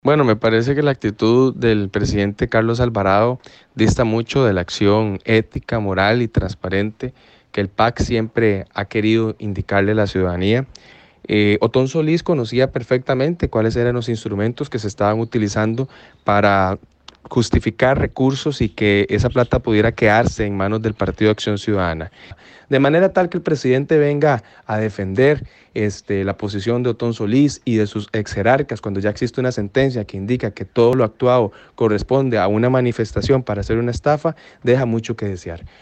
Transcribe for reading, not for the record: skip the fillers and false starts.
Bueno, me parece que la actitud del presidente Carlos Alvarado dista mucho de la acción ética, moral y transparente que el PAC siempre ha querido indicarle a la ciudadanía. Otón Solís conocía perfectamente cuáles eran los instrumentos que se estaban utilizando para justificar recursos y que esa plata pudiera quedarse en manos del Partido de Acción Ciudadana. De manera tal que el presidente venga a defender la posición de Otón Solís y de sus ex jerarcas cuando ya existe una sentencia que indica que todo lo actuado corresponde a una manifestación para hacer una estafa, deja mucho que desear.